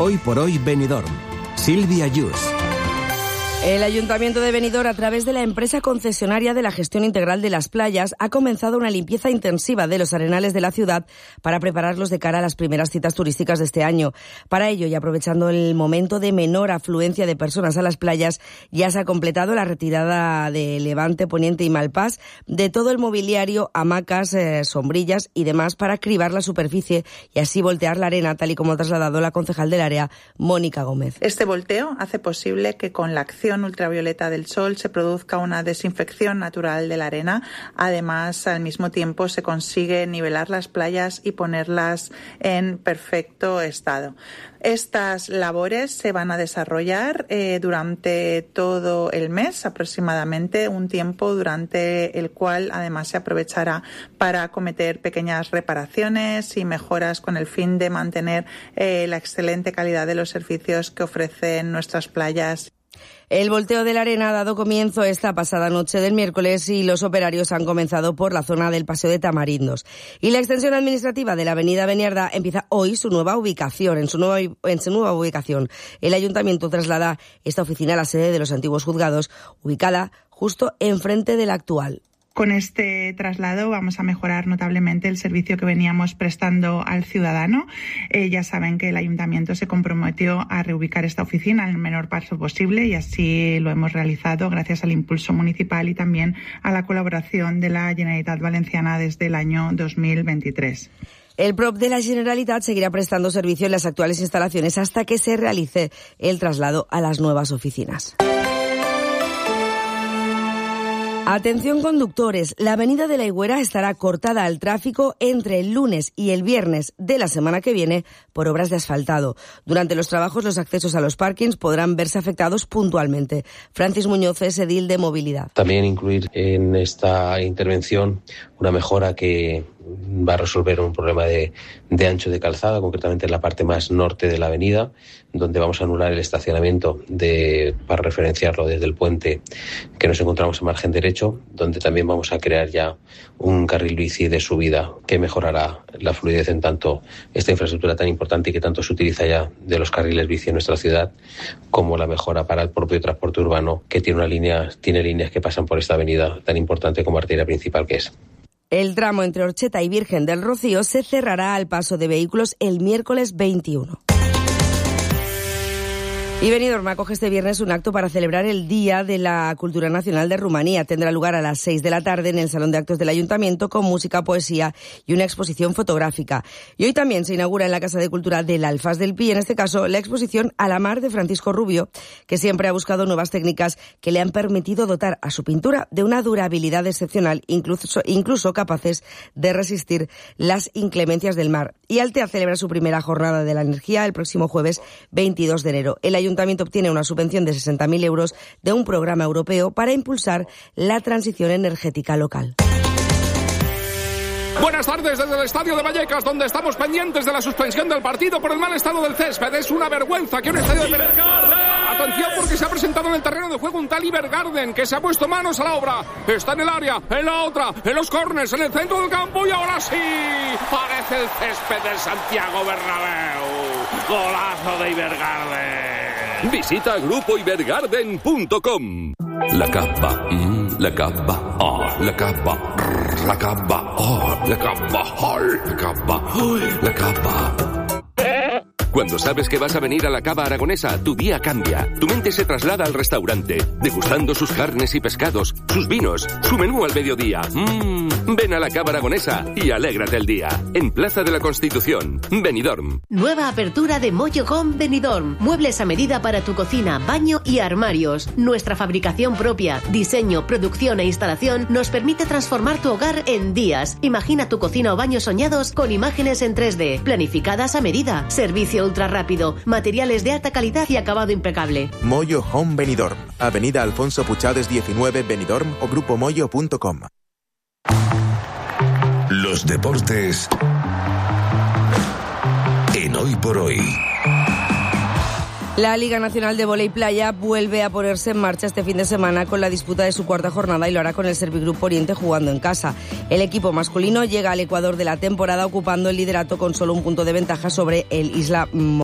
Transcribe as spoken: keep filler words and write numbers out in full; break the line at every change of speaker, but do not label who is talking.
Hoy por hoy Benidorm. Silvia Yus.
El Ayuntamiento de Benidorm, a través de la empresa concesionaria de la gestión integral de las playas, ha comenzado una limpieza intensiva de los arenales de la ciudad para prepararlos de cara a las primeras citas turísticas de este año. Para ello, y aprovechando el momento de menor afluencia de personas a las playas, ya se ha completado la retirada de Levante, Poniente y Malpás de todo el mobiliario, hamacas, eh, sombrillas y demás para cribar la superficie y así voltear la arena, tal y como ha trasladado la concejal del área, Mónica Gómez.
Este volteo hace posible que con la acción ultravioleta del sol se produzca una desinfección natural de la arena. Además, al mismo tiempo se consigue nivelar las playas y ponerlas en perfecto estado. Estas labores se van a desarrollar eh, durante todo el mes, aproximadamente un tiempo durante el cual además se aprovechará para cometer pequeñas reparaciones y mejoras con el fin de mantener eh, la excelente calidad de los servicios que ofrecen nuestras playas.
El volteo de la arena ha dado comienzo esta pasada noche del miércoles y los operarios han comenzado por la zona del Paseo de Tamarindos. Y la extensión administrativa de la avenida Beniardá empieza hoy su nueva ubicación. En su nueva, en su nueva ubicación, el Ayuntamiento traslada esta oficina a la sede de los antiguos juzgados, ubicada justo enfrente de la actual.
Con este traslado vamos a mejorar notablemente el servicio que veníamos prestando al ciudadano. Eh, ya saben que el Ayuntamiento se comprometió a reubicar esta oficina en el menor plazo posible y así lo hemos realizado gracias al impulso municipal y también a la colaboración de la Generalitat Valenciana desde el año dos mil veintitrés.
El P R O P de la Generalitat seguirá prestando servicio en las actuales instalaciones hasta que se realice el traslado a las nuevas oficinas. Atención conductores, la avenida de la Higuera estará cortada al tráfico entre el lunes y el viernes de la semana que viene por obras de asfaltado. Durante los trabajos, los accesos a los parkings podrán verse afectados puntualmente. Francis Muñoz es edil de movilidad.
También incluir en esta intervención una mejora que va a resolver un problema de, de ancho de calzada, concretamente en la parte más norte de la avenida, donde vamos a anular el estacionamiento de, para referenciarlo desde el puente que nos encontramos en margen derecho, donde también vamos a crear ya un carril bici de subida que mejorará la fluidez en tanto esta infraestructura tan importante y que tanto se utiliza ya de los carriles bici en nuestra ciudad, como la mejora para el propio transporte urbano, que tiene una línea, tiene líneas que pasan por esta avenida tan importante como arteria principal que es.
El tramo entre Orcheta y Virgen del Rocío se cerrará al paso de vehículos el miércoles veintiuno. Y Benidorm acoge este viernes un acto para celebrar el Día de la Cultura Nacional de Rumanía. Tendrá lugar a las seis de la tarde en el Salón de Actos del Ayuntamiento con música, poesía y una exposición fotográfica. Y hoy también se inaugura en la Casa de Cultura del Alfaz del Pi, en este caso, la exposición A la mar de Francisco Rubio, que siempre ha buscado nuevas técnicas que le han permitido dotar a su pintura de una durabilidad excepcional, incluso, incluso capaces de resistir las inclemencias del mar. Y Altea celebra su primera jornada de la energía el próximo jueves veintidós de enero. El Ayuntamiento El Ayuntamiento obtiene una subvención de sesenta mil euros de un programa europeo para impulsar la transición energética local.
Buenas tardes desde el estadio de Vallecas, donde estamos pendientes de la suspensión del partido por el mal estado del césped. Es una vergüenza que un estadio de... Atención, porque se ha presentado en el terreno de juego un tal Ibergarden, que se ha puesto manos a la obra. Está en el área, en la otra, en los córners, en el centro del campo y ahora sí. Parece el césped del Santiago Bernabéu. Golazo de Ibergarden.
Visita grupo ibergarden punto com. La cava, mm, la cava, oh, la cava, rrr, la cava, oh, la cava, oh, la cava, oh, la cava. Cuando sabes que vas a venir a la Cava Aragonesa, tu día cambia. Tu mente se traslada al restaurante, degustando sus carnes y pescados, sus vinos, su menú al mediodía. Mmm, ven a la Cava Aragonesa y alégrate el día. En Plaza de la Constitución, Benidorm.
Nueva apertura de Moyo Home Benidorm. Muebles a medida para tu cocina, baño y armarios. Nuestra fabricación propia, diseño, producción e instalación nos permite transformar tu hogar en días. Imagina tu cocina o baño soñados con imágenes en tres D, planificadas a medida. Servicio ultra rápido, materiales de alta calidad y acabado impecable.
Moyo Home Benidorm, Avenida Alfonso Puchades diecinueve, Benidorm o grupo moyo punto com.
Los deportes en Hoy por Hoy.
La Liga Nacional de Vóley Playa vuelve a ponerse en marcha este fin de semana con la disputa de su cuarta jornada y lo hará con el Servigroup Oriente jugando en casa. El equipo masculino llega al Ecuador de la temporada ocupando el liderato con solo un punto de ventaja sobre el Isla